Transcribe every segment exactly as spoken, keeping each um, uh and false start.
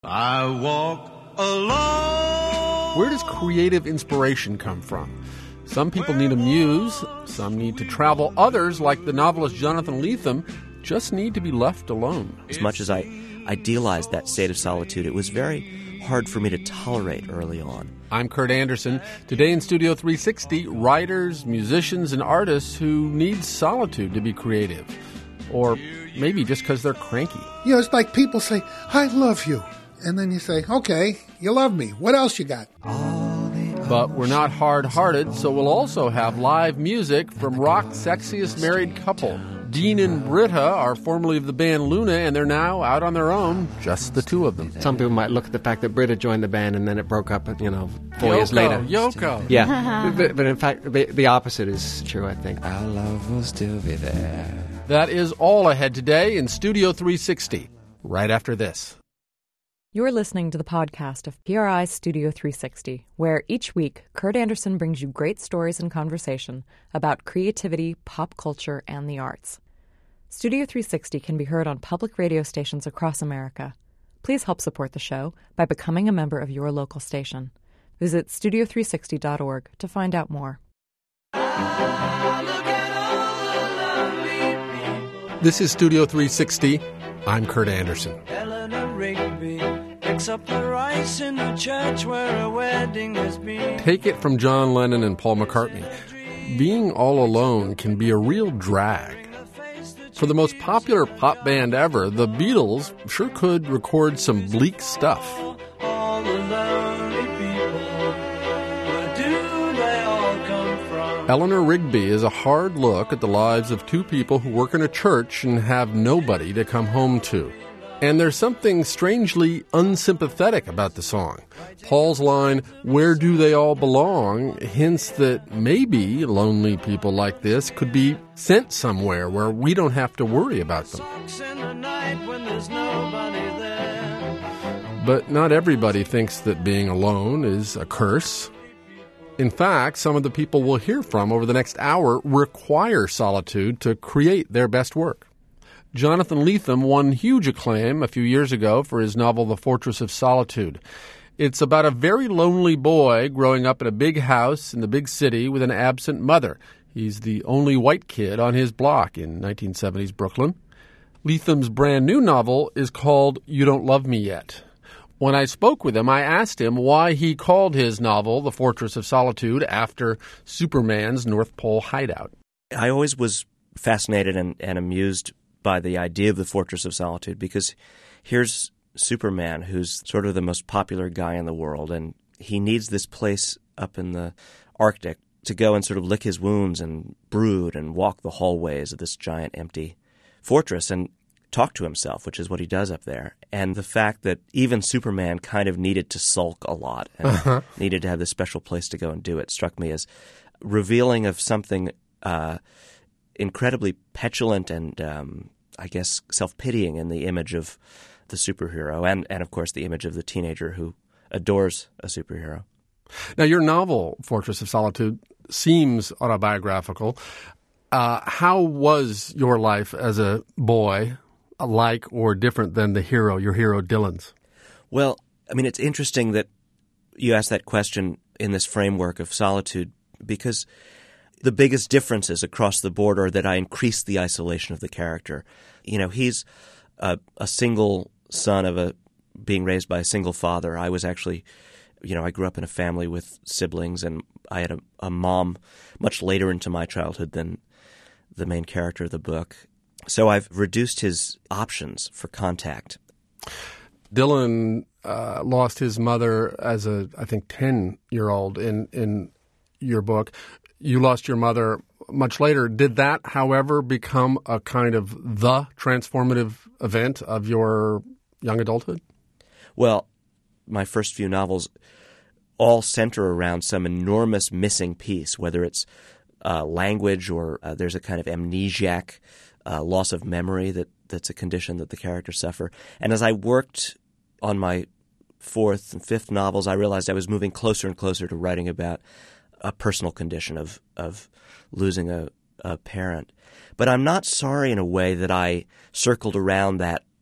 I walk alone. Where does creative inspiration come from? Some people need a muse, some need to travel. Others, like the novelist Jonathan Lethem, just need to be left alone. As much as I idealized that state of solitude, it was very hard for me to tolerate early on. I'm Kurt Anderson. Today in Studio three sixty, writers, musicians, and artists who need solitude to be creative. Or maybe just because they're cranky. You know, it's like people say, I love you. And then you say, okay, you love me. What else you got? But we're not hard-hearted, so we'll also have live music from rock's sexiest married couple. Dean and Britta are formerly of the band Luna, and they're now out on their own, just the two of them. Some people might look at the fact that Britta joined the band and then it broke up, you know, four Yoko, years later. Yoko. Yeah, but, but in fact, the, the opposite is true, I think. Our love will still be there. That is all ahead today in Studio three sixty, right after this. You're listening to the podcast of P R I's Studio three sixty, where each week Kurt Anderson brings you great stories and conversation about creativity, pop culture, and the arts. Studio three sixty can be heard on public radio stations across America. Please help support the show by becoming a member of your local station. Visit studio three sixty dot org to find out more. This is Studio three sixty. I'm Kurt Anderson. Eleanor Rigby picks up the rice in the church where a wedding has been. Take it from John Lennon and Paul McCartney. Being all alone can be a real drag. For the most popular pop band ever, the Beatles sure could record some bleak stuff. All the lonely people, where do they all come from? Eleanor Rigby is a hard look at the lives of two people who work in a church and have nobody to come home to. And there's something strangely unsympathetic about the song. Paul's line, "Where do they all belong?" hints that maybe lonely people like this could be sent somewhere where we don't have to worry about them. In the night when there's nobody there. But not everybody thinks that being alone is a curse. In fact, some of the people we'll hear from over the next hour require solitude to create their best work. Jonathan Lethem won huge acclaim a few years ago for his novel The Fortress of Solitude. It's about a very lonely boy growing up in a big house in the big city with an absent mother. He's the only white kid on his block in nineteen seventies Brooklyn. Lethem's brand new novel is called You Don't Love Me Yet. When I spoke with him, I asked him why he called his novel The Fortress of Solitude after Superman's North Pole hideout. I always was fascinated and, and amused by the idea of the Fortress of Solitude, because here's Superman, who's sort of the most popular guy in the world, and he needs this place up in the Arctic to go and sort of lick his wounds and brood and walk the hallways of this giant empty fortress and talk to himself, which is what he does up there. And the fact that even Superman kind of needed to sulk a lot and uh-huh. needed to have this special place to go and do it struck me as revealing of something uh incredibly petulant and, um, I guess, self-pitying in the image of the superhero and, and, of course, the image of the teenager who adores a superhero. Now, your novel, Fortress of Solitude, seems autobiographical. Uh, how was your life as a boy like or different than the hero, your hero Dylan's? Well, I mean, it's interesting that you asked that question in this framework of solitude, because the biggest differences across the board are that I increased the isolation of the character. You know, he's a, a single son of a being raised by a single father. I was actually, you know, I grew up in a family with siblings, and I had a, a mom much later into my childhood than the main character of the book. So I've reduced his options for contact. Dylan uh, lost his mother as a, I think, ten-year-old in, in your book. You lost your mother much later. Did that, however, become a kind of the transformative event of your young adulthood? Well, my first few novels all center around some enormous missing piece, whether it's uh, language or uh, there's a kind of amnesiac uh, loss of memory that, that's a condition that the characters suffer. And as I worked on my fourth and fifth novels, I realized I was moving closer and closer to writing about a personal condition of of losing a, a parent. But I'm not sorry in a way that I circled around that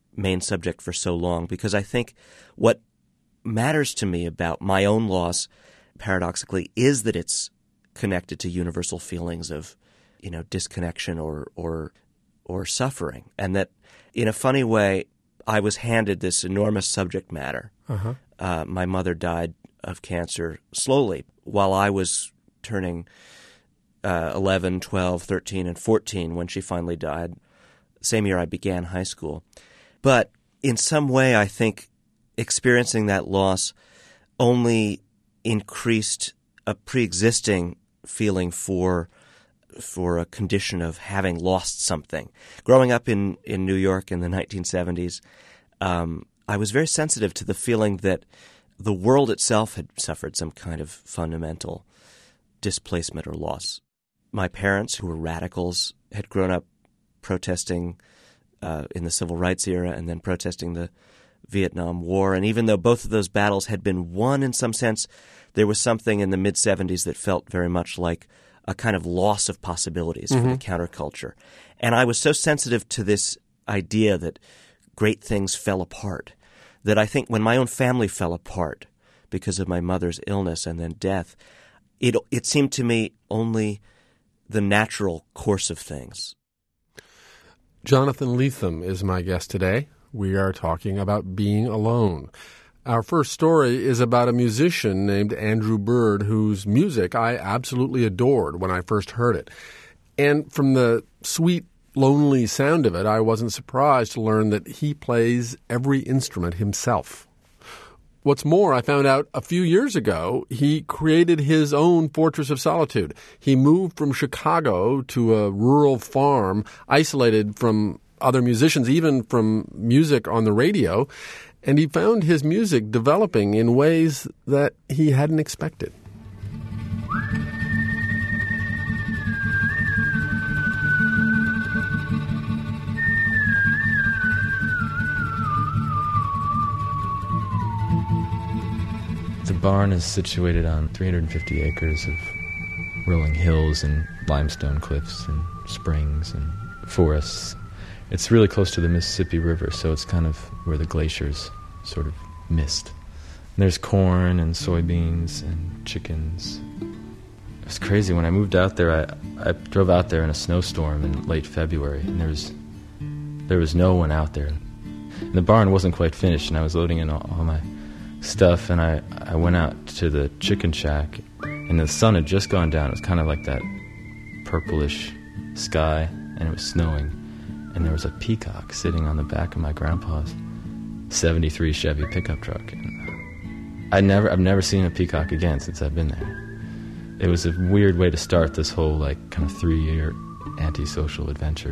main subject for so long, because I think what matters to me about my own loss, paradoxically, is that it's connected to universal feelings of, you know, disconnection or or or suffering, and that in a funny way, I was handed this enormous subject matter. Uh-huh. Uh, my mother died of cancer slowly while I was turning uh, eleven, twelve, thirteen, and fourteen when she finally died. Same year I began high school. But in some way, I think experiencing that loss only increased a pre-existing feeling for for a condition of having lost something. Growing up in, in New York in the nineteen seventies, um, I was very sensitive to the feeling that the world itself had suffered some kind of fundamental displacement or loss. My parents, who were radicals, had grown up protesting uh, in the civil rights era and then protesting the Vietnam War. And even though both of those battles had been won in some sense, there was something in the mid-seventies that felt very much like a kind of loss of possibilities mm-hmm. for the counterculture. And I was so sensitive to this idea that great things fell apart that I think when my own family fell apart because of my mother's illness and then death, it it seemed to me only the natural course of things. Jonathan Lethem is my guest today. We are talking about being alone. Our first story is about a musician named Andrew Bird, whose music I absolutely adored when I first heard it. And from the sweet, lonely sound of it, I wasn't surprised to learn that he plays every instrument himself. What's more, I found out a few years ago he created his own Fortress of Solitude. He moved from Chicago to a rural farm, isolated from other musicians, even from music on the radio, and he found his music developing in ways that he hadn't expected. The barn is situated on three hundred fifty acres of rolling hills and limestone cliffs and springs and forests. It's really close to the Mississippi River, so it's kind of where the glaciers sort of mist. And there's corn and soybeans and chickens. It was crazy. When I moved out there, I, I drove out there in a snowstorm in late February, and there was there was no one out there. And the barn wasn't quite finished, and I was loading in all, all my stuff, and I, I went out to the chicken shack, and the sun had just gone down. It was kind of like that purplish sky, and it was snowing. And there was a peacock sitting on the back of my grandpa's seventy-three Chevy pickup truck. And I never, I've never seen a peacock again since I've been there. It was a weird way to start this whole, like, kind of three-year antisocial adventure.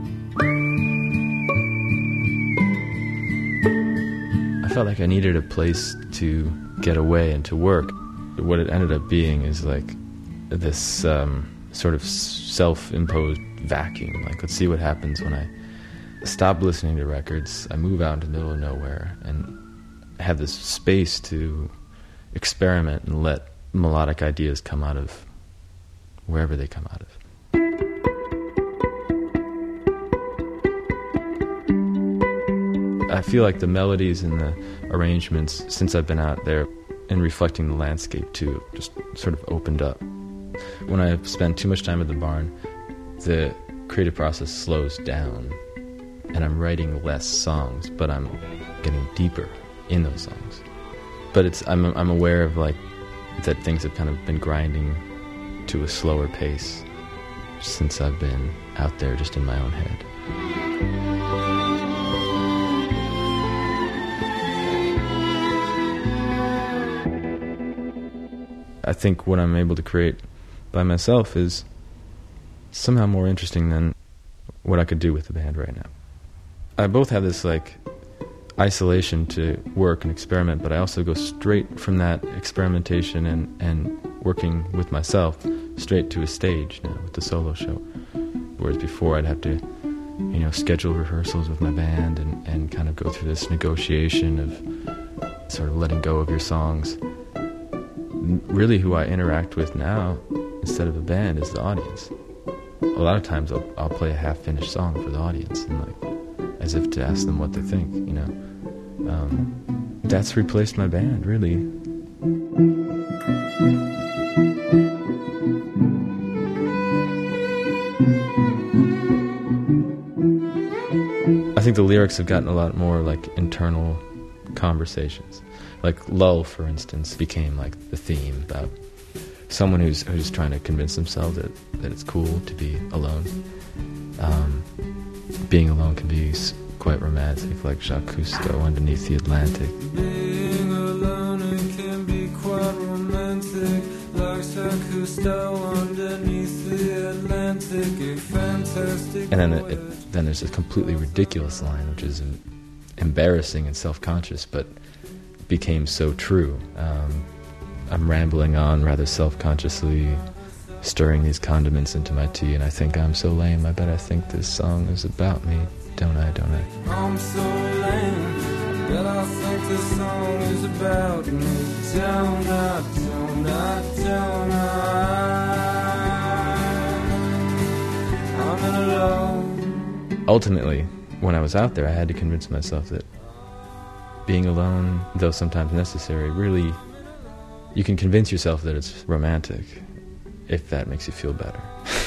I felt like I needed a place to get away and to work. What it ended up being is, like, this um, sort of self-imposed vacuum. Like, let's see what happens when I stop listening to records, I move out into the middle of nowhere and have this space to experiment and let melodic ideas come out of wherever they come out of. I feel like the melodies and the arrangements, since I've been out there and reflecting the landscape too, just sort of opened up. When I spend too much time at the barn, the creative process slows down, and I'm writing less songs, but I'm getting deeper in those songs. But it's I'm I'm aware of, like, that things have kind of been grinding to a slower pace since I've been out there just in my own head. I think what I'm able to create by myself is somehow more interesting than what I could do with the band right now. I both have this, like, isolation to work and experiment, but I also go straight from that experimentation and, and working with myself straight to a stage now with the solo show. Whereas before I'd have to, you know, schedule rehearsals with my band and, and kind of go through this negotiation of sort of letting go of your songs. Really who I interact with now, instead of a band, is the audience. A lot of times I'll, I'll play a half-finished song for the audience, and, like, I as if to ask them what they think, you know. Um, that's replaced my band, really. I think the lyrics have gotten a lot more like internal conversations. Like Lull, for instance, became like the theme about someone who's who's trying to convince themselves that, that it's cool to be alone. Um, being alone can be quite romantic, like Jacques Cousteau, Underneath the Atlantic. Being alone it can be quite romantic, like Jacques Cousteau, Underneath the Atlantic, a fantastic. And then it, it, then there's a completely ridiculous line, which is embarrassing and self-conscious, but became so true. Um, I'm rambling on rather self-consciously, stirring these condiments into my tea, and I think I'm so lame. I bet I think this song is about me, don't I, don't I? I'm so lame, I bet I think this song is about me, don't I, don't I, don't I? I'm in alone. Ultimately, when I was out there, I had to convince myself that being alone, though sometimes necessary, really, you can convince yourself that it's romantic if that makes you feel better.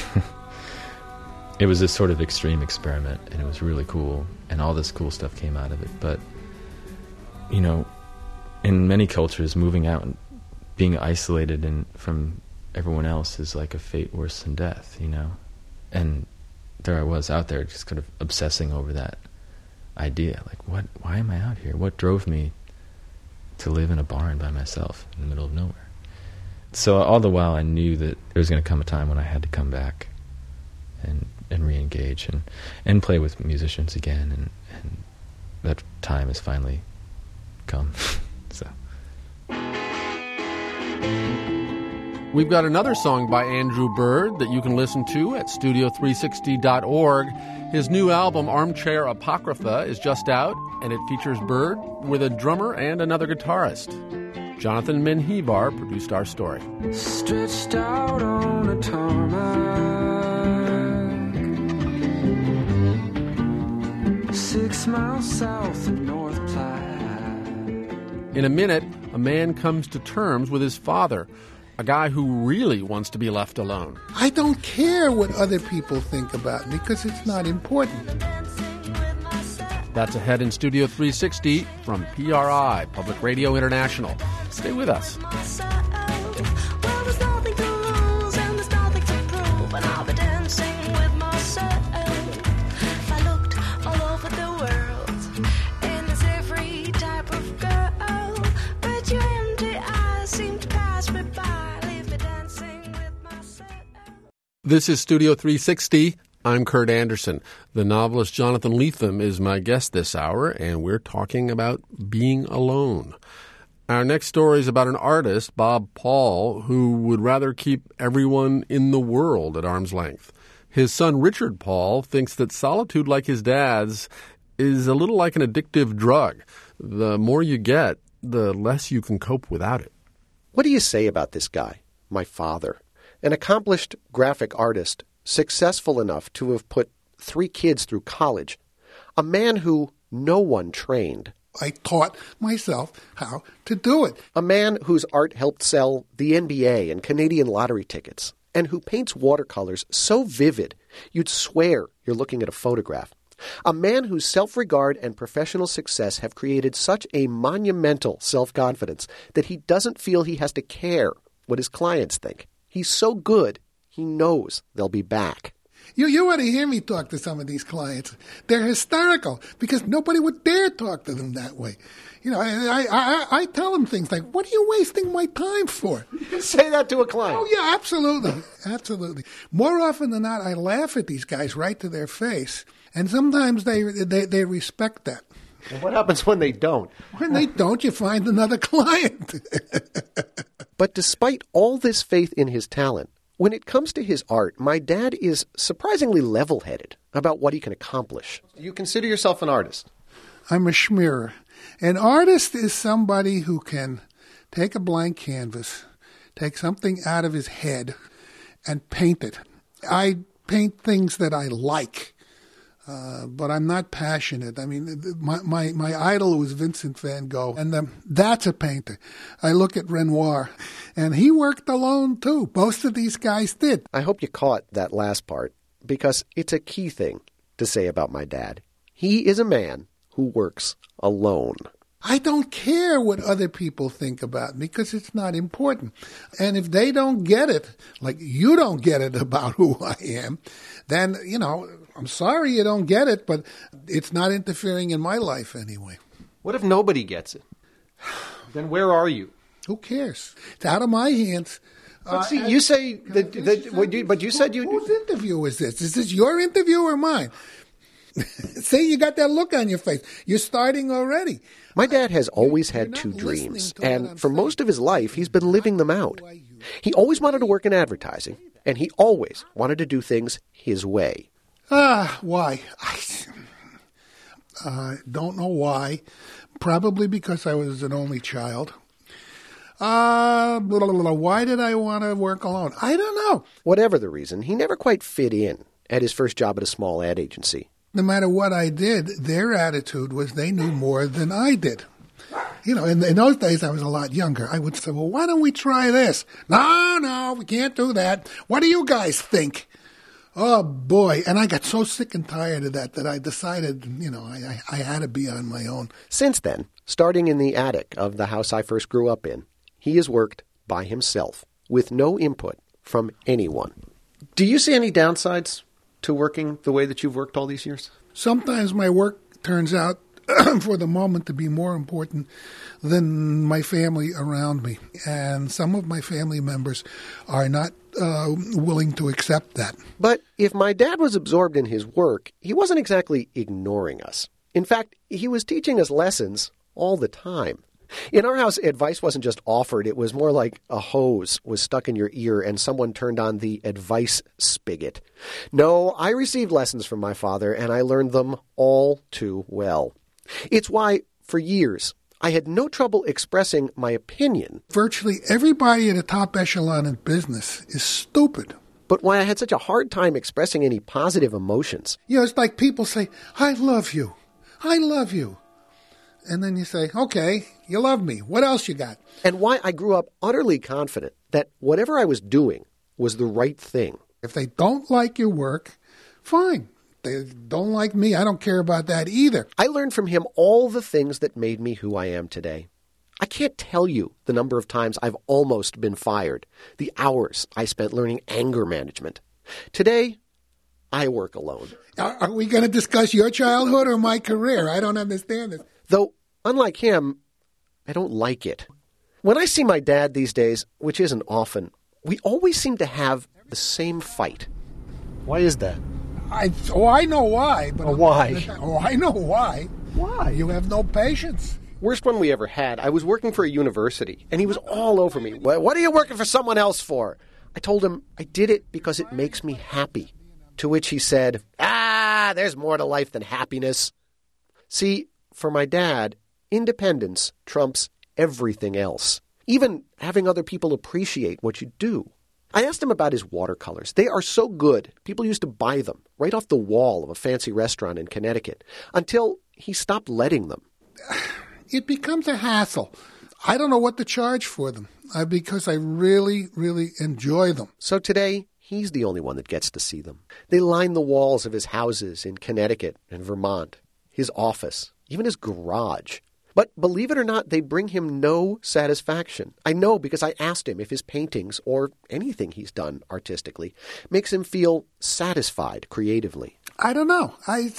It was this sort of extreme experiment, and it was really cool, and all this cool stuff came out of it. But, you know, in many cultures, moving out and being isolated and from everyone else is like a fate worse than death, you know? And there I was out there just kind of obsessing over that idea. Like, what? Why am I out here? What drove me to live in a barn by myself in the middle of nowhere? So all the while I knew that there was going to come a time when I had to come back and and re-engage and, and play with musicians again, and, and that time has finally come. So we've got another song by Andrew Bird that you can listen to at studio three sixty dot org. His new album, Armchair Apocrypha, is just out, and it features Bird with a drummer and another guitarist. Jonathan Menjivar produced our story. Stretched out on a tarmac, six miles south of North Platte. In a minute, a man comes to terms with his father, a guy who really wants to be left alone. I don't care what other people think about me because it's not important. That's ahead in Studio three sixty from P R I, Public Radio International. Stay with us. This is Studio three sixty. I'm Kurt Anderson. The novelist Jonathan Lethem is my guest this hour, and we're talking about being alone. Our next story is about an artist, Bob Paul, who would rather keep everyone in the world at arm's length. His son, Richard Paul, thinks that solitude like his dad's is a little like an addictive drug. The more you get, the less you can cope without it. What do you say about this guy, my father? An accomplished graphic artist, successful enough to have put three kids through college. A man who no one trained. I taught myself how to do it. A man whose art helped sell the N B A and Canadian lottery tickets, and who paints watercolors so vivid you'd swear you're looking at a photograph. A man whose self-regard and professional success have created such a monumental self-confidence that he doesn't feel he has to care what his clients think. He's so good, he knows they'll be back. You you ought to hear me talk to some of these clients. They're hysterical because nobody would dare talk to them that way. You know, I I, I tell them things like, what are you wasting my time for? Say that to a client. Oh, yeah, absolutely. Absolutely. More often than not, I laugh at these guys right to their face, and sometimes they they, they respect that. And what happens when they don't? When they don't, you find another client. But despite all this faith in his talent, when it comes to his art, my dad is surprisingly level-headed about what he can accomplish. You consider yourself an artist? I'm a schmearer. An artist is somebody who can take a blank canvas, take something out of his head, and paint it. I paint things that I like. Uh, but I'm not passionate. I mean, my, my, my idol was Vincent van Gogh, and um, that's a painter. I look at Renoir, and he worked alone, too. Most of these guys did. I hope you caught that last part, because it's a key thing to say about my dad. He is a man who works alone. I don't care what other people think about me because it's not important. And if they don't get it, like you don't get it about who I am, then, you know, I'm sorry you don't get it, but it's not interfering in my life anyway. What if nobody gets it? Then where are you? Who cares? It's out of my hands. But uh, see, you say that, that what you, but you said you... Whose interview is this? Is this your interview or mine? See, you got that look on your face. You're starting already. My dad has always had two dreams, and for most of his life, he's been living them out. He always wanted to work in advertising, and he always wanted to do things his way. Ah, why? I uh, don't know why. Probably because I was an only child. Uh, blah, blah, blah. Why did I want to work alone? I don't know. Whatever the reason, he never quite fit in at his first job at a small ad agency. No matter what I did, their attitude was they knew more than I did. You know, in, in those days, I was a lot younger. I would say, well, why don't we try this? No, no, we can't do that. What do you guys think? Oh, boy. And I got so sick and tired of that that I decided, you know, I, I, I had to be on my own. Since then, starting in the attic of the house I first grew up in, he has worked by himself with no input from anyone. Do you see any downsides to working the way that you've worked all these years? Sometimes my work turns out for the moment to be more important than my family around me. And some of my family members are not uh, willing to accept that. But if my dad was absorbed in his work, he wasn't exactly ignoring us. In fact, he was teaching us lessons all the time. In our house, advice wasn't just offered. It was more like a hose was stuck in your ear and someone turned on the advice spigot. No, I received lessons from my father, and I learned them all too well. It's why, for years, I had no trouble expressing my opinion. Virtually everybody at the top echelon in business is stupid. But why I had such a hard time expressing any positive emotions. You know, it's like people say, I love you. I love you. And then you say, okay, you love me. What else you got? And why I grew up utterly confident that whatever I was doing was the right thing. If they don't like your work, fine. They don't like me. I don't care about that either. I learned from him all the things that made me who I am today. I can't tell you the number of times I've almost been fired, the hours I spent learning anger management. Today, I work alone. Are, are we going to discuss your childhood or my career? I don't understand this. Though, unlike him, I don't like it. When I see my dad these days, which isn't often, we always seem to have the same fight. Why is that? I, oh, I know why. But oh, why? Oh, I know why. Why? You have no patience. Worst one we ever had. I was working for a university, and he was all over me. What are you working for someone else for? I told him I did it because it makes me happy. To which he said, ah, there's more to life than happiness. See, for my dad, independence trumps everything else, even having other people appreciate what you do. I asked him about his watercolors. They are so good, people used to buy them right off the wall of a fancy restaurant in Connecticut, until he stopped letting them. It becomes a hassle. I don't know what to charge for them, uh, because I really, really enjoy them. So today, he's the only one that gets to see them. They line the walls of his houses in Connecticut and Vermont, his office, even his garage. But believe it or not, they bring him no satisfaction. I know because I asked him if his paintings, or anything he's done artistically, makes him feel satisfied creatively. I don't know. I,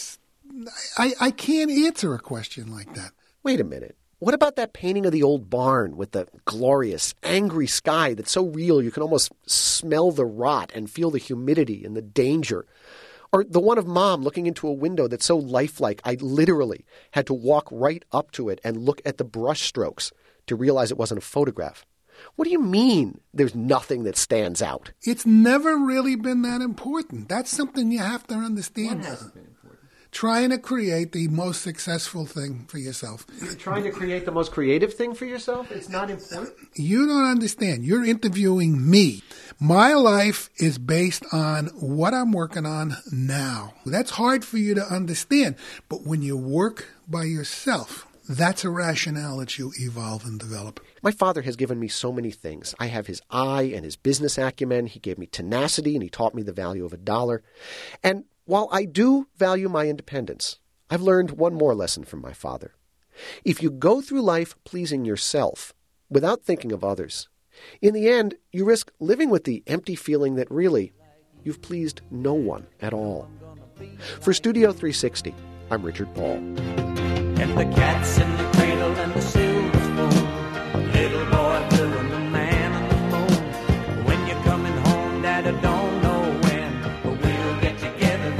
I, I can't answer a question like that. Wait a minute. What about that painting of the old barn with the glorious, angry sky that's so real you can almost smell the rot and feel the humidity and the danger? Or the one of Mom looking into a window that's so lifelike I literally had to walk right up to it and look at the brush strokes to realize it wasn't a photograph. What do you mean there's nothing that stands out? It's never really been that important. That's something you have to understand. What hasn't been important? trying to create the most successful thing for yourself. Trying to create the most creative thing for yourself? It's not important? You don't understand. You're interviewing me. My life is based on what I'm working on now. That's hard for you to understand. But when you work by yourself, that's a rationale that you evolve and develop. My father has given me so many things. I have his eye and his business acumen. He gave me tenacity and he taught me the value of a dollar. And while I do value my independence, I've learned one more lesson from my father. If you go through life pleasing yourself without thinking of others, in the end, you risk living with the empty feeling that really you've pleased no one at all. For Studio three sixty, I'm Richard Paul. And the cat's in the cradle and the silver spoon, little boy blue and the man on the moon. When you're coming home, Dad, I don't know when, but we'll get together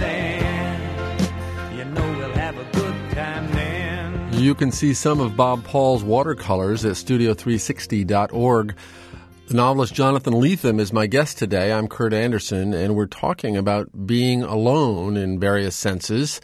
then. You know we'll have a good time then. You can see some of Bob Paul's watercolors at studio three sixty dot org. The novelist Jonathan Lethem is my guest today. I'm Kurt Anderson, and we're talking about being alone in various senses.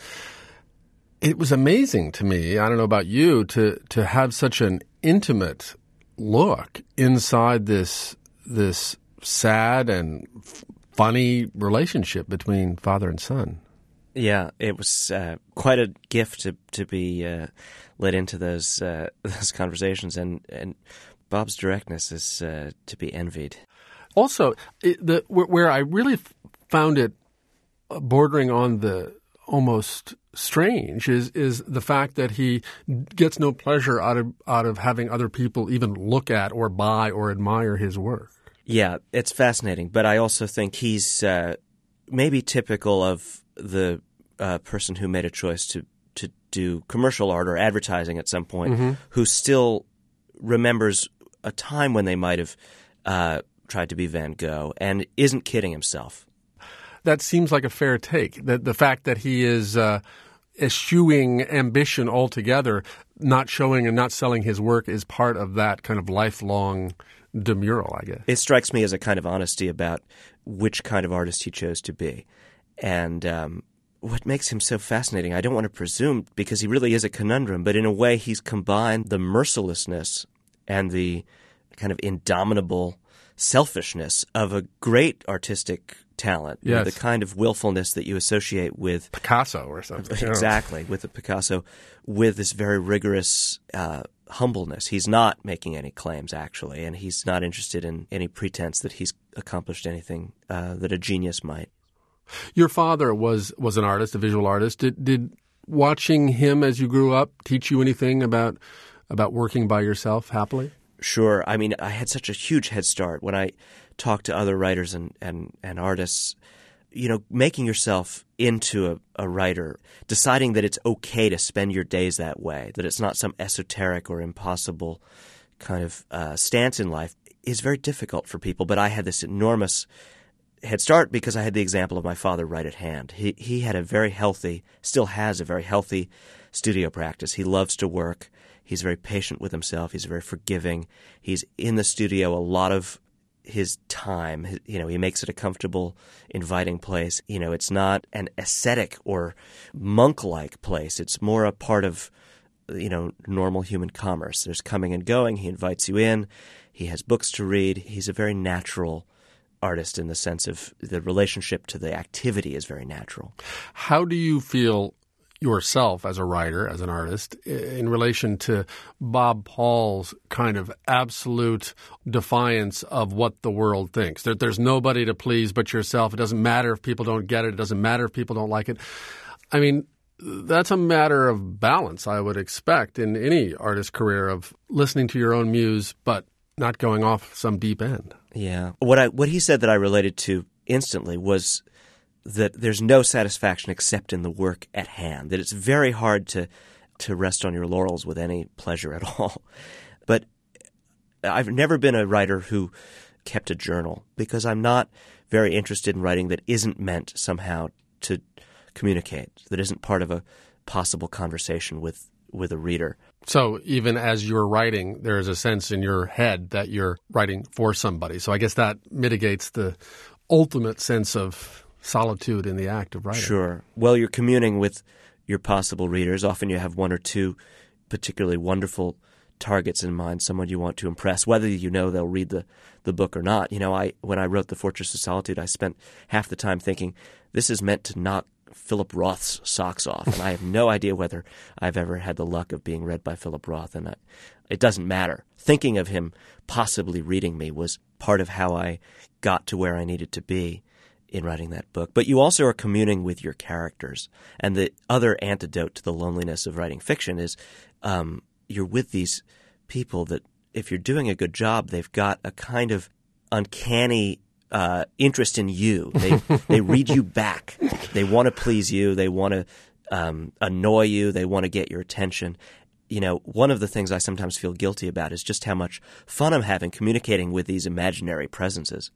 It was amazing to me, I don't know about you, to to have such an intimate look inside this this sad and f- funny relationship between father and son. Yeah, it was uh, quite a gift to to be uh, led into those uh, those conversations, and and Bob's directness is uh, to be envied. Also, it, the where, where I really f- found it bordering on the almost strange is is the fact that he gets no pleasure out of out of having other people even look at or buy or admire his work. Yeah, it's fascinating, but I also think he's uh, maybe typical of the uh, person who made a choice to to do commercial art or advertising at some point, mm-hmm. who still remembers a time when they might have uh, tried to be Van Gogh and isn't kidding himself. That seems like a fair take. That the fact that he is uh, eschewing ambition altogether, not showing and not selling his work is part of that kind of lifelong demurral, I guess. It strikes me as a kind of honesty about which kind of artist he chose to be. And um, what makes him so fascinating, I don't want to presume, because he really is a conundrum, but in a way he's combined the mercilessness and the kind of indomitable selfishness of a great artistic talent, yes. the kind of willfulness that you associate with Picasso or something. Exactly, with the Picasso, with this very rigorous uh, humbleness. He's not making any claims, actually, and he's not interested in any pretense that he's accomplished anything uh, that a genius might. Your father was was an artist, a visual artist. Did did watching him as you grew up teach you anything about about working by yourself happily? Sure. I mean, I had such a huge head start when I talked to other writers and, and, and artists. You know, making yourself into a, a writer, deciding that it's okay to spend your days that way, that it's not some esoteric or impossible kind of uh, stance in life, is very difficult for people. But I had this enormous head start because I had the example of my father right at hand. He he had a very healthy, still has a very healthy studio practice. He loves to work. He's very patient with himself. He's very forgiving. He's in the studio a lot of his time. You know, he makes it a comfortable, inviting place. You know, it's not an ascetic or monk-like place. It's more a part of, you know, normal human commerce. There's coming and going. He invites you in. He has books to read. He's a very natural artist in the sense of the relationship to the activity is very natural. How do you feel yourself as a writer, as an artist, in relation to Bob Paul's kind of absolute defiance of what the world thinks? That there's nobody to please but yourself. It doesn't matter if people don't get it. It doesn't matter if people don't like it. I mean, that's a matter of balance, I would expect, in any artist career, of listening to your own muse but not going off some deep end. Yeah. What I what he said that I related to instantly was that there's no satisfaction except in the work at hand, that it's very hard to to rest on your laurels with any pleasure at all. But I've never been a writer who kept a journal because I'm not very interested in writing that isn't meant somehow to communicate, that isn't part of a possible conversation with, with a reader. So even as you're writing, there is a sense in your head that you're writing for somebody. So I guess that mitigates the ultimate sense of solitude in the act of writing. Sure. Well, you're communing with your possible readers. Often you have one or two particularly wonderful targets in mind, someone you want to impress, whether you know they'll read the, the book or not. You know, I when I wrote The Fortress of Solitude, I spent half the time thinking, this is meant to knock Philip Roth's socks off. And I have no idea whether I've ever had the luck of being read by Philip Roth, and I, it doesn't matter. Thinking of him possibly reading me was part of how I got to where I needed to be in writing that book. But you also are communing with your characters. And the other antidote to the loneliness of writing fiction is um, you're with these people that, if you're doing a good job, they've got a kind of uncanny uh, interest in you. They they read you back. They want to please you. They want to um, annoy you. They want to get your attention. You know, one of the things I sometimes feel guilty about is just how much fun I'm having communicating with these imaginary presences.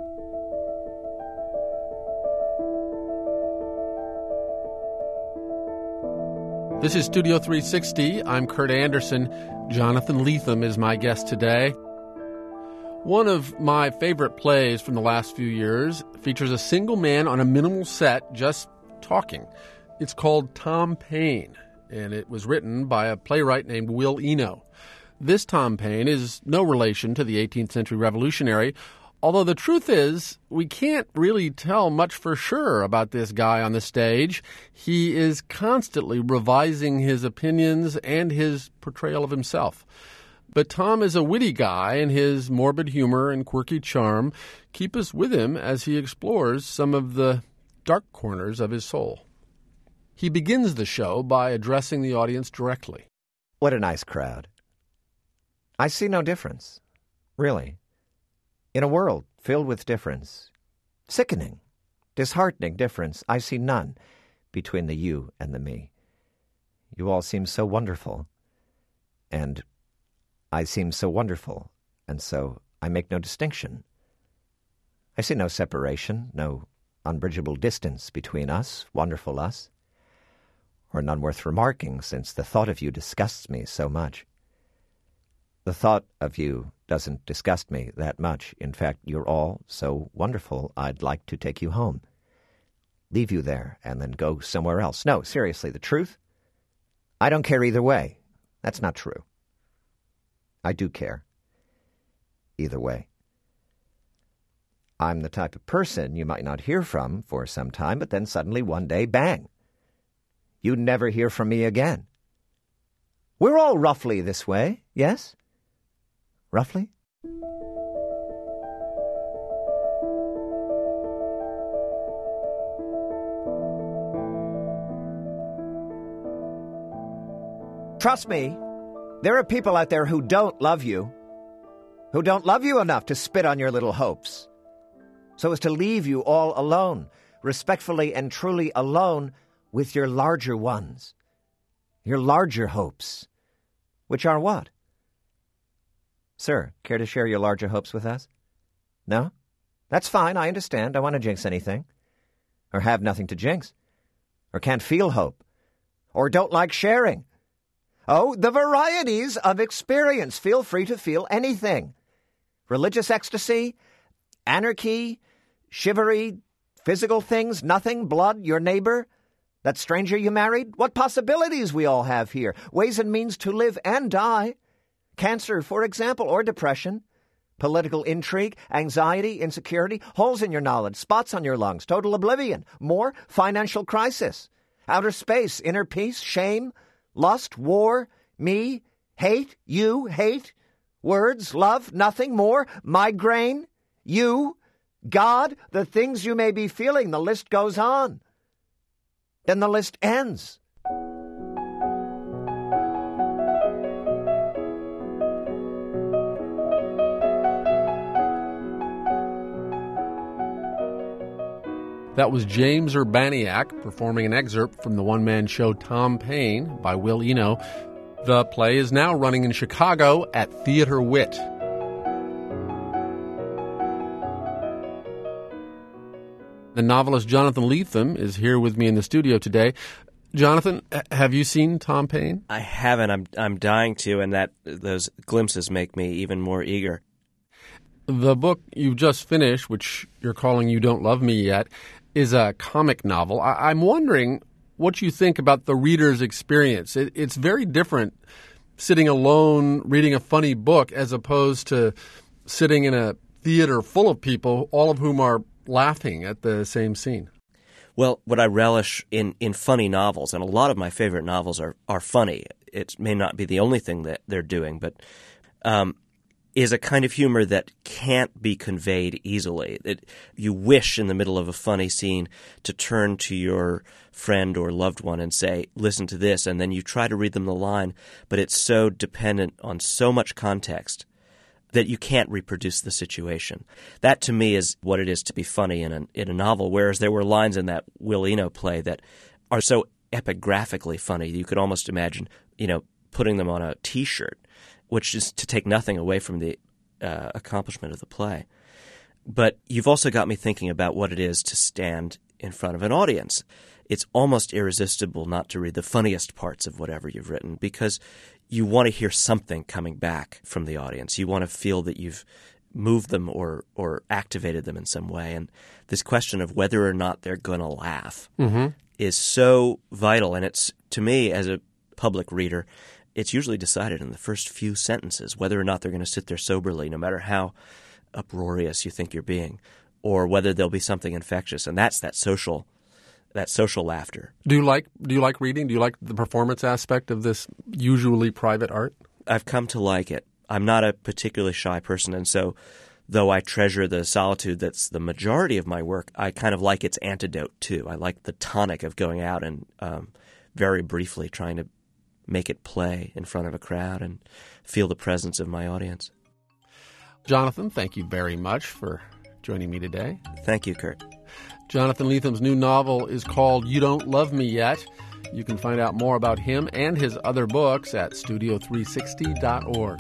This is Studio three sixty. I'm Kurt Anderson. Jonathan Lethem is my guest today. One of my favorite plays from the last few years features a single man on a minimal set just talking. It's called Tom Paine, and it was written by a playwright named Will Eno. This Tom Paine is no relation to the eighteenth century revolutionary, although the truth is, we can't really tell much for sure about this guy on the stage. He is constantly revising his opinions and his portrayal of himself. But Tom is a witty guy, and his morbid humor and quirky charm keep us with him as he explores some of the dark corners of his soul. He begins the show by addressing the audience directly. What a nice crowd. I see no difference, really. In a world filled with difference, sickening, disheartening difference, I see none between the you and the me. You all seem so wonderful, and I seem so wonderful, and so I make no distinction. I see no separation, no unbridgeable distance between us, wonderful us, or none worth remarking, since the thought of you disgusts me so much. The thought of you doesn't disgust me that much. In fact, you're all so wonderful, I'd like to take you home, leave you there, and then go somewhere else. No, seriously, the truth? I don't care either way. That's not true. I do care. Either way. I'm the type of person you might not hear from for some time, but then suddenly one day, bang! You'd never hear from me again. We're all roughly this way, yes? Roughly? Trust me, there are people out there who don't love you, who don't love you enough to spit on your little hopes, so as to leave you all alone, respectfully and truly alone with your larger ones, your larger hopes, which are what? Sir, care to share your larger hopes with us? No? That's fine, I understand. Don't want to jinx anything, or have nothing to jinx, or can't feel hope, or don't like sharing. Oh, the varieties of experience. Feel free to feel anything. Religious ecstasy, anarchy, chivalry, physical things, nothing, blood, your neighbor, that stranger you married. What possibilities we all have here. Ways and means to live and die. Cancer, for example, or depression. Political intrigue, anxiety, insecurity, holes in your knowledge, spots on your lungs, total oblivion. More, financial crisis. Outer space, inner peace, shame, lust, war, me, hate, you, hate, words, love, nothing more, migraine, you, God, the things you may be feeling, the list goes on. Then the list ends. That was James Urbaniak performing an excerpt from the one-man show Tom Paine by Will Eno. The play is now running in Chicago at Theater Wit. The novelist Jonathan Lethem is here with me in the studio today. Jonathan, have you seen Tom Paine? I haven't. I'm I'm dying to, and that those glimpses make me even more eager. The book you've just finished, which you're calling You Don't Love Me Yet, is a comic novel. I- I'm wondering what you think about the reader's experience. It, it's very different sitting alone reading a funny book as opposed to sitting in a theater full of people, all of whom are laughing at the same scene. Well, what I relish in, in funny novels, and a lot of my favorite novels are, are funny. It may not be the only thing that they're doing, but um, is a kind of humor that can't be conveyed easily. It, you wish in the middle of a funny scene to turn to your friend or loved one and say, listen to this, and then you try to read them the line, but it's so dependent on so much context that you can't reproduce the situation. That, to me, is what it is to be funny in a, in a novel, whereas there were lines in that Will Eno play that are so epigraphically funny, you could almost imagine, you know, putting them on a T-shirt, which is to take nothing away from the uh, accomplishment of the play. But you've also got me thinking about what it is to stand in front of an audience. It's almost irresistible not to read the funniest parts of whatever you've written because you want to hear something coming back from the audience. You want to feel that you've moved them or or activated them in some way. And this question of whether or not they're going to laugh mm-hmm. is so vital. And it's, to me, as a public reader, it's usually decided in the first few sentences whether or not they're going to sit there soberly, no matter how uproarious you think you're being, or whether there'll be something infectious. And that's that social that social laughter. Do you like do you like reading? Do you like the performance aspect of this usually private art? I've come to like it. I'm not a particularly shy person, and so though I treasure the solitude that's the majority of my work, I kind of like its antidote too. I like the tonic of going out and um, very briefly trying to make it play in front of a crowd and feel the presence of my audience. Jonathan, thank you very much for joining me today. Thank you, Kurt. Jonathan Letham's new novel is called You Don't Love Me Yet. You can find out more about him and his other books at studio three sixty dot org.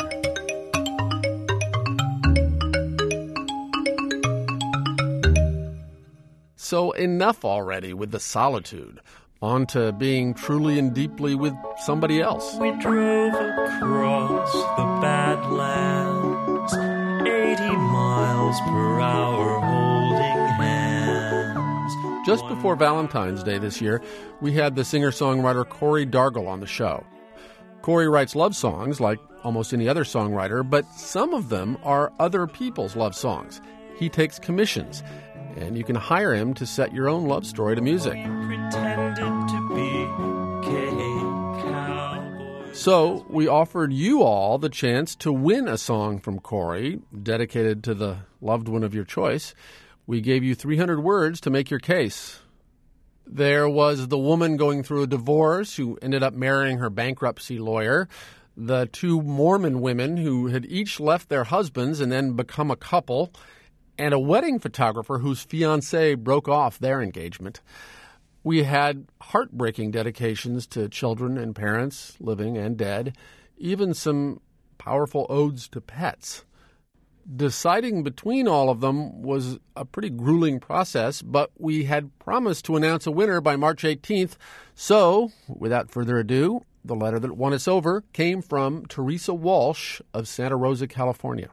So enough already with the solitude. On to being truly and deeply with somebody else. We drove across the Badlands, eighty miles per hour, holding hands. Just before Valentine's Day this year, we had the singer-songwriter Corey Dargle on the show. Corey writes love songs like almost any other songwriter, but some of them are other people's love songs. He takes commissions, and you can hire him to set your own love story to music. Pretended to be gay cowboys. So we offered you all the chance to win a song from Corey, dedicated to the loved one of your choice. We gave you three hundred words to make your case. There was the woman going through a divorce who ended up marrying her bankruptcy lawyer, the two Mormon women who had each left their husbands and then become a couple, and a wedding photographer whose fiancé broke off their engagement. We had heartbreaking dedications to children and parents, living and dead, even some powerful odes to pets. Deciding between all of them was a pretty grueling process, but we had promised to announce a winner by March eighteenth. So, without further ado, the letter that won us over came from Teresa Walsh of Santa Rosa, California.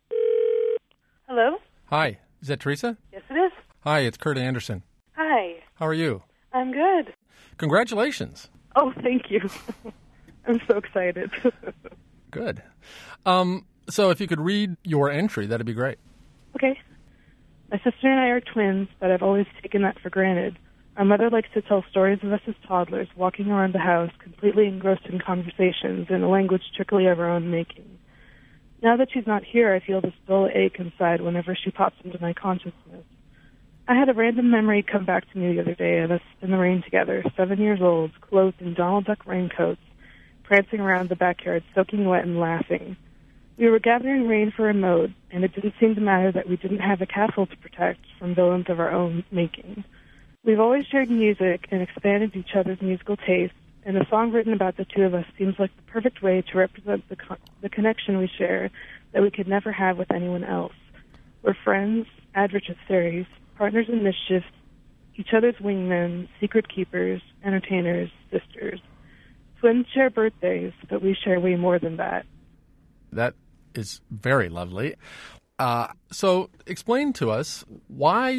Hello? Hi. Is that Teresa? Yes, it is. Hi, it's Kurt Anderson. Hi. How are you? I'm good. Congratulations. Oh, thank you. I'm so excited. Good. Um, so if you could read your entry, that'd be great. Okay. My sister and I are twins, but I've always taken that for granted. Our mother likes to tell stories of us as toddlers, walking around the house, completely engrossed in conversations in a language strictly of our own making. Now that she's not here, I feel this dull ache inside whenever she pops into my consciousness. I had a random memory come back to me the other day of us in the rain together, seven years old, clothed in Donald Duck raincoats, prancing around the backyard, soaking wet and laughing. We were gathering rain for a mode, and it didn't seem to matter that we didn't have a castle to protect from villains of our own making. We've always shared music and expanded each other's musical tastes, and a song written about the two of us seems like the perfect way to represent the con- the connection we share that we could never have with anyone else. We're friends, adversaries, partners in mischief, each other's wingmen, secret keepers, entertainers, sisters. Twins share birthdays, but we share way more than that. That is very lovely. Uh, so explain to us, why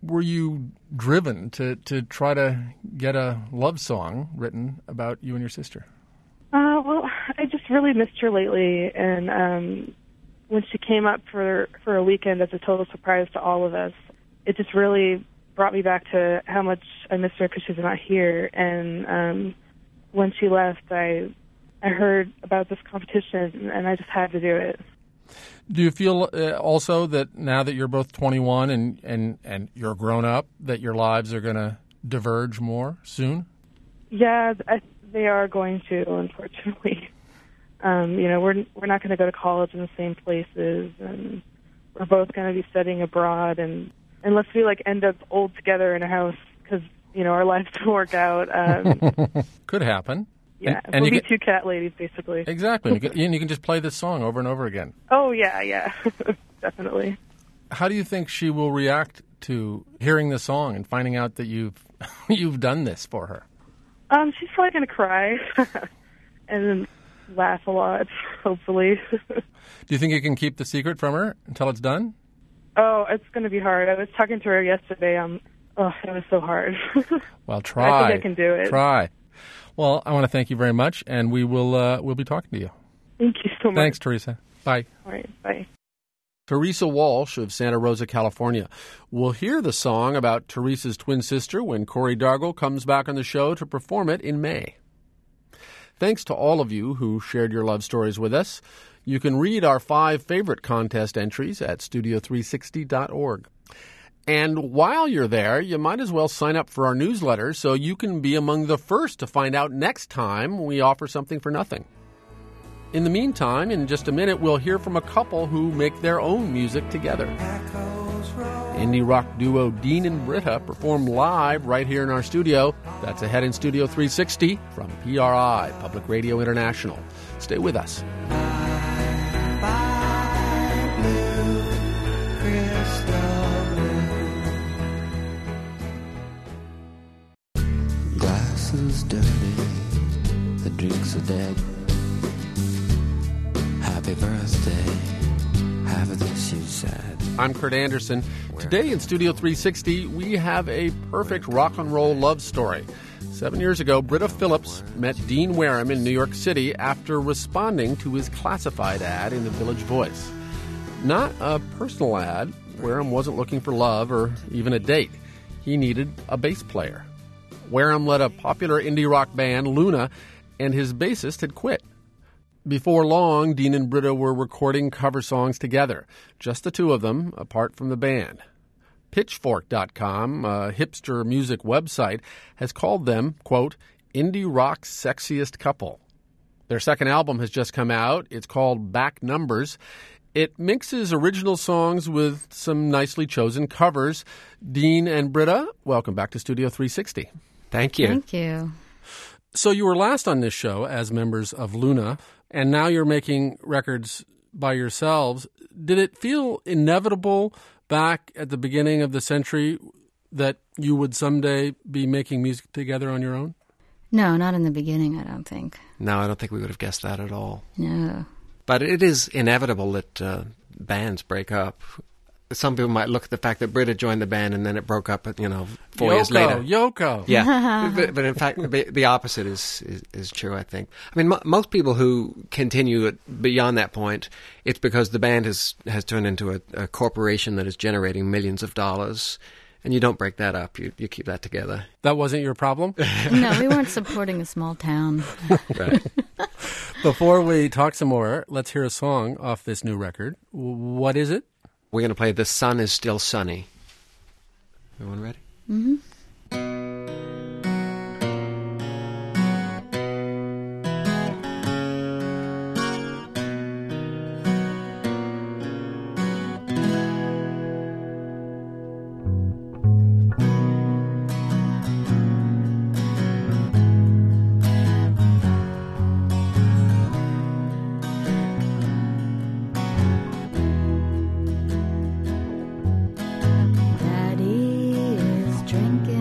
were you driven to, to try to get a love song written about you and your sister? Uh, well, I just really missed her lately, and um, when she came up for for a weekend as a total surprise to all of us, it just really brought me back to how much I miss her because she's not here. And um, when she left, I I heard about this competition, and I just had to do it. Do you feel uh, also that now that you're both twenty-one and, and, and you're grown up, that your lives are going to diverge more soon? Yeah, I, they are going to, unfortunately. Um, you know, we're we're not going to go to college in the same places, and we're both going to be studying abroad. And unless we like end up old together in a house because you know our lives don't work out, um, could happen. Yeah, and, and we'll you be can, two cat ladies, basically. Exactly. You can, and you can just play this song over and over again. Oh, yeah, yeah, definitely. How do you think she will react to hearing the song and finding out that you've you've done this for her? Um, she's probably going to cry and then laugh a lot, hopefully. Do you think you can keep the secret from her until it's done? Oh, it's going to be hard. I was talking to her yesterday. Um, oh, it was so hard. Well, try. I think I can do it. Try. Well, I want to thank you very much, and we will uh, we'll be talking to you. Thank you so much. Thanks, Teresa. Bye. All right, bye. Teresa Walsh of Santa Rosa, California. We'll hear the song about Teresa's twin sister when Corey Dargle comes back on the show to perform it in May. Thanks to all of you who shared your love stories with us. You can read our five favorite contest entries at studio three sixty dot org. And while you're there, you might as well sign up for our newsletter so you can be among the first to find out next time we offer something for nothing. In the meantime, in just a minute, we'll hear from a couple who make their own music together. Indie rock duo Dean and Britta perform live right here in our studio. That's ahead in Studio three sixty from P R I, Public Radio International. Stay with us. Is dirty, the drinks are dead. Happy birthday, have this, you said. I'm Kurt Anderson. Today in Studio three sixty, we have a perfect rock and roll love story. Seven years ago, Britta Phillips met Dean Wareham in New York City after responding to his classified ad in the Village Voice. Not a personal ad. Wareham wasn't looking for love or even a date. He needed a bass player. Wareham led a popular indie rock band, Luna, and his bassist had quit. Before long, Dean and Britta were recording cover songs together, just the two of them, apart from the band. Pitchfork dot com, a hipster music website, has called them, quote, indie rock's sexiest couple. Their second album has just come out. It's called Back Numbers. It mixes original songs with some nicely chosen covers. Dean and Britta, welcome back to Studio three sixty. Thank you. Thank you. So you were last on this show as members of Luna, and now you're making records by yourselves. Did it feel inevitable back at the beginning of the century that you would someday be making music together on your own? No, not in the beginning, I don't think. No, I don't think we would have guessed that at all. No. But it is inevitable that uh, bands break up. Some people might look at the fact that Britta joined the band and then it broke up, you know, four Yoko, years later. Yoko. Yeah. but, but in fact, the, the opposite is, is, is true, I think. I mean, mo- most people who continue it beyond that point, it's because the band has, has turned into a, a corporation that is generating millions of dollars. And you don't break that up. You you keep that together. That wasn't your problem? No, we weren't supporting a small town. Right. Before we talk some more, let's hear a song off this new record. What is it? We're going to play The Sun Is Still Sunny. Everyone ready? Mm-hmm. Drinking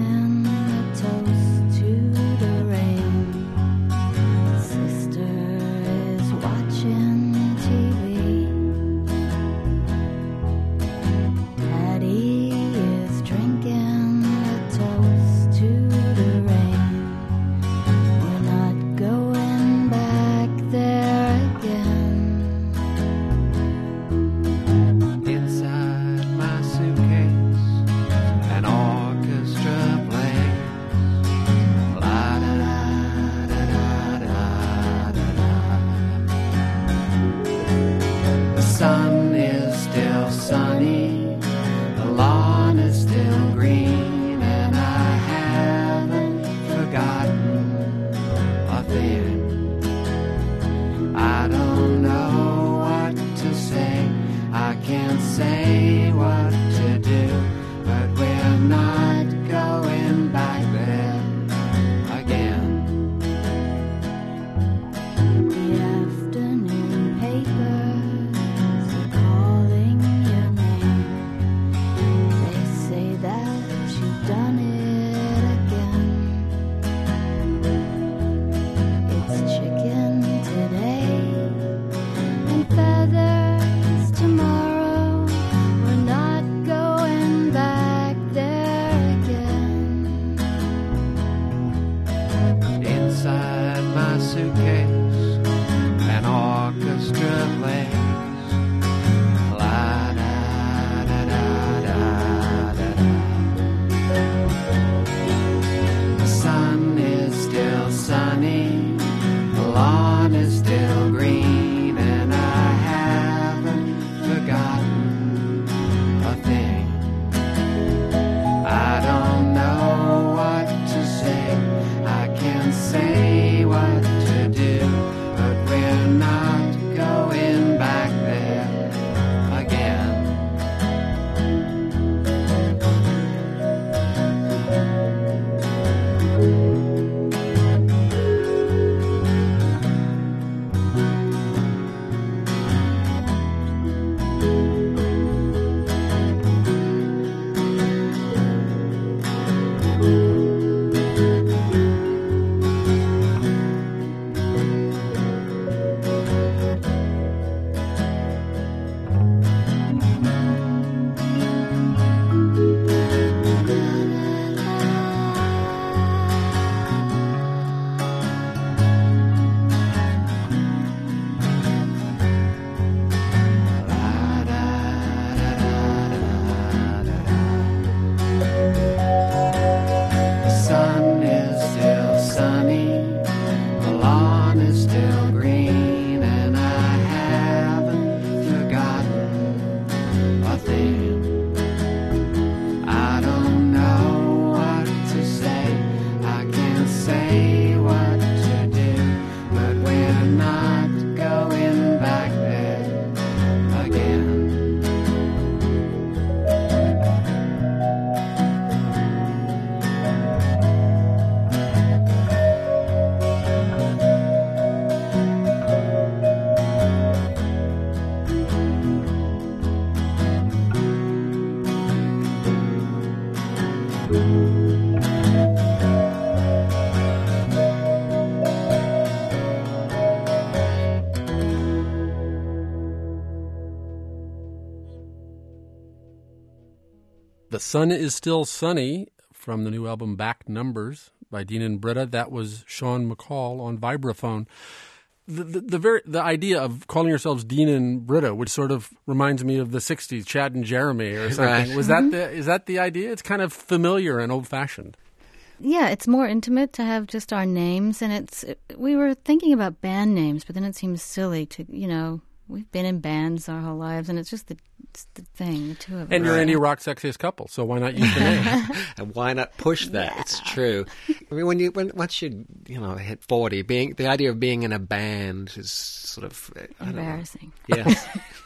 The Sun is Still Sunny from the new album Back Numbers by Dean and Britta. That was Sean McCall on vibraphone. The, the, the very the idea of calling yourselves Dean and Britta, which sort of reminds me of the sixties, Chad and Jeremy or something. Right. Was that the is that the idea? It's kind of familiar and old fashioned. Yeah, it's more intimate to have just our names, and it's. We were thinking about band names, but then it seems silly to, you know, we've been in bands our whole lives, and it's just the, it's the thing, the two of us. And you're indie rock sexiest couple, so why not use the name? And why not push that? Yeah. It's true. I mean, when you when once you you know hit forty, being the idea of being in a band is sort of I embarrassing. Yes.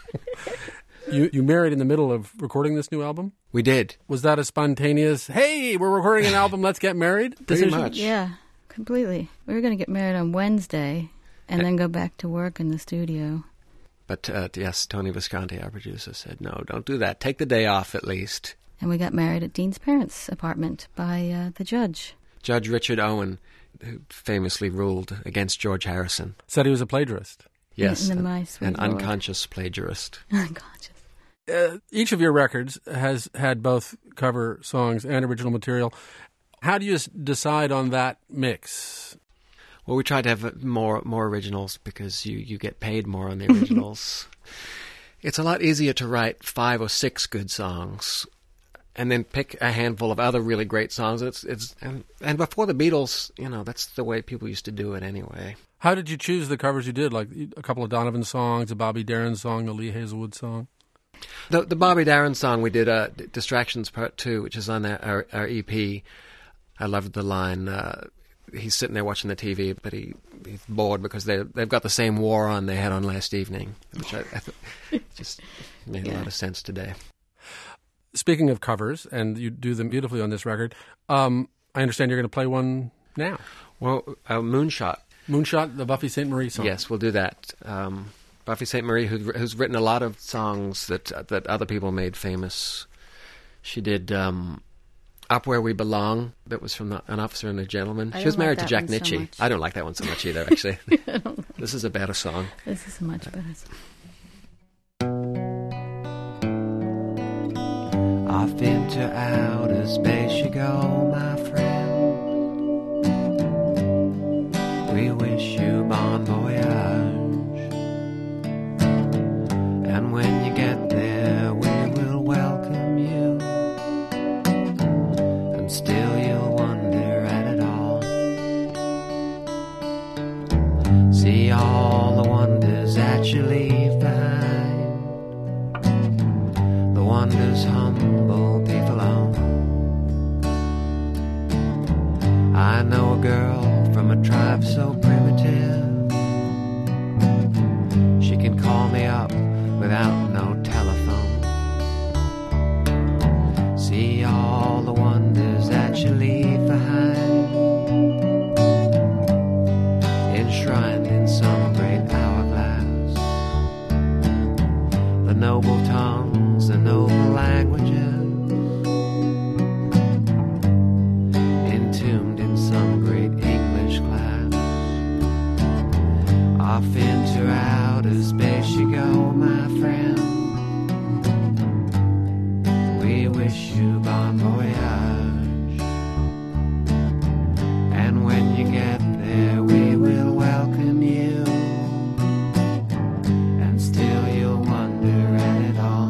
You you married in the middle of recording this new album? We did. Was that a spontaneous, hey, we're recording an album, let's get married decision? Pretty much. Yeah, completely. We were going to get married on Wednesday and then go back to work in the studio. But uh, yes, Tony Visconti, our producer, said, no, don't do that. Take the day off at least. And we got married at Dean's parents' apartment by uh, the judge. Judge Richard Owen, who famously ruled against George Harrison. Said he was a plagiarist. Yes, in, in an, an unconscious plagiarist. Unconscious. Uh, each of your records has had both cover songs and original material. How do you decide on that mix? Well, we try to have more more originals because you, you get paid more on the originals. It's a lot easier to write five or six good songs and then pick a handful of other really great songs. It's it's and, and before the Beatles, you know, that's the way people used to do it anyway. How did you choose the covers you did? Like a couple of Donovan songs, a Bobby Darin song, a Lee Hazelwood song? The the Bobby Darin song we did, uh, Distractions Part Two, which is on our, our, our E P. I loved the line. Uh, he's sitting there watching the T V, but he he's bored because they they've got the same war on they had on last evening, which I, I th- just made yeah. a lot of sense today. Speaking of covers, and you do them beautifully on this record, um, I understand you're going to play one now. Well, uh, Moonshot. Moonshot, the Buffy Sainte-Marie song. Yes, we'll do that. Um, Buffy Sainte-Marie, who, who's written a lot of songs that uh, that other people made famous. She did um, Up Where We Belong, that was from the, An Officer and a Gentleman. I she was like married to Jack so Nitzsche. much. I don't like that one so much either, actually. This is a better song. This is a much better song. Off into outer space you go, my friend. We wish you bon voyage. And when you get there, we will welcome you. And still you'll wonder at it all. See all the wonders that you leave behind. The wonders humble people own. I know a girl from a tribe so primitive. She can call me up without no telephone. See all the wonders that you leave behind, enshrined in some great hourglass. The noble tongues, the noble languages, entombed in some great English class. Off into outer space you go, my friend. We wish you bon voyage. And when you get there, we will welcome you. And still you'll wonder at it all.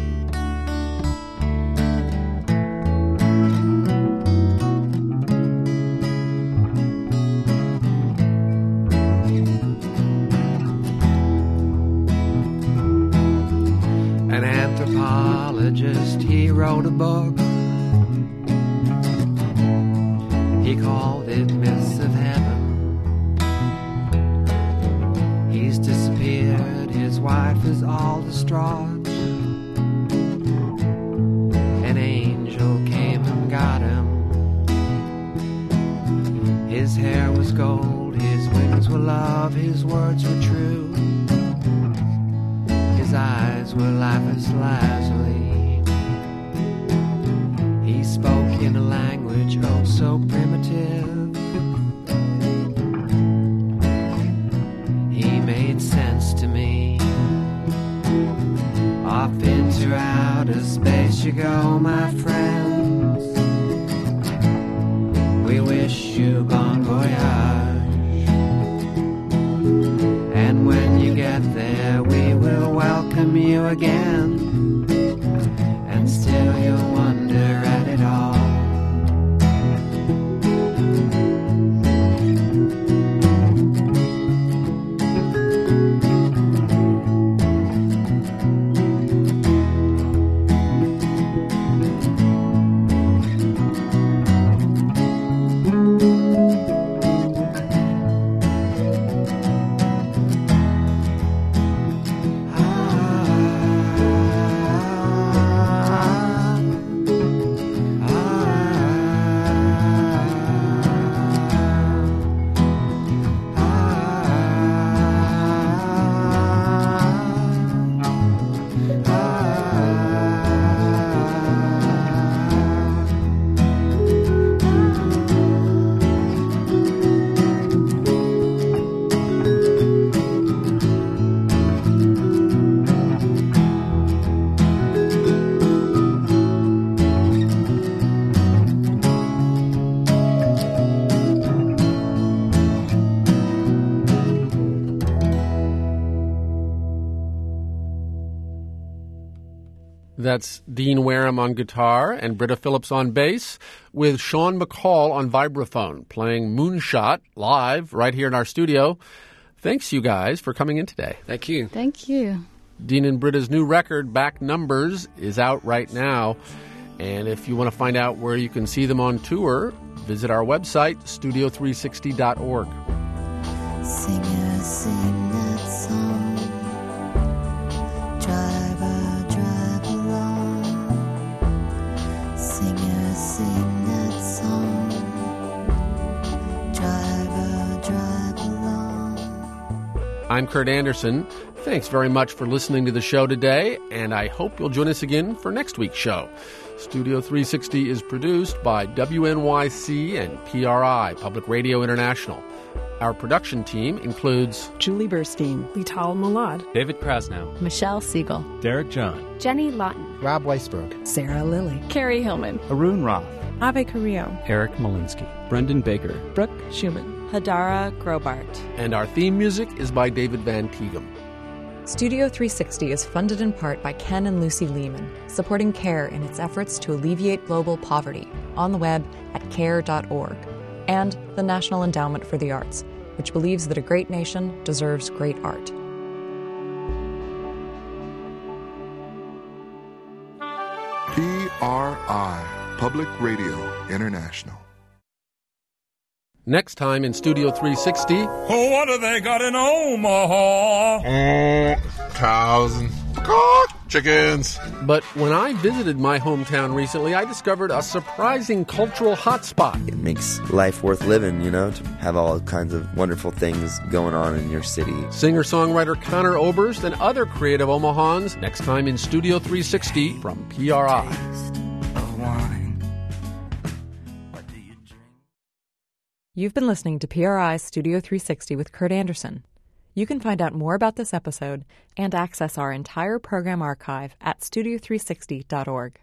An anthropologist, he wrote a book. He called it Myths of Heaven. He's disappeared, his wife is all distraught. An angel came and got him. His hair was gold, his wings were love, his words were true. His eyes were lapis lazuli. He spoke in a language oh so primitive. He made sense to me. Off into outer space you go, my friends. We wish you bon voyage. And when you get there, we will welcome you again. And still you'll wonder at it all. That's Dean Wareham on guitar and Britta Phillips on bass, with Sean McCall on vibraphone, playing Moonshot live right here in our studio. Thanks, you guys, for coming in today. Thank you. Thank you. Dean and Britta's new record, Back Numbers, is out right now. And if you want to find out where you can see them on tour, visit our website, studio three sixty dot org. Singer, sing that song. Driver, drive along. Singer, sing that song. Driver, drive along. I'm Kurt Anderson. Thanks very much for listening to the show today, and I hope you'll join us again for next week's show. Studio three sixty is produced by W N Y C and P R I, Public Radio International. Our production team includes Julie Burstein, Lital Mulad, David Krasnow, Michelle Siegel, Derek John, Jenny Lawton, Rob Weisberg, Sarah Lilly, Carrie Hillman, Arun Roth, Ave Carrillo, Eric Malinsky, Brendan Baker, Brooke Schumann, Hadara Grobart. And our theme music is by David Van Tighem. Studio three sixty is funded in part by Ken and Lucy Lehman, supporting CARE in its efforts to alleviate global poverty on the web at care dot org, and the National Endowment for the Arts, which believes that a great nation deserves great art. P R I, Public Radio International. Next time in Studio three sixty... Oh, what do they got in Omaha? Oh, cows and chickens. But when I visited my hometown recently, I discovered a surprising cultural hotspot. It makes life worth living, you know, to have all kinds of wonderful things going on in your city. Singer-songwriter Connor Oberst and other creative Omahans next time in Studio three sixty from P R I. You've been listening to P R I's Studio three sixty with Kurt Anderson. You can find out more about this episode and access our entire program archive at studio three sixty dot org.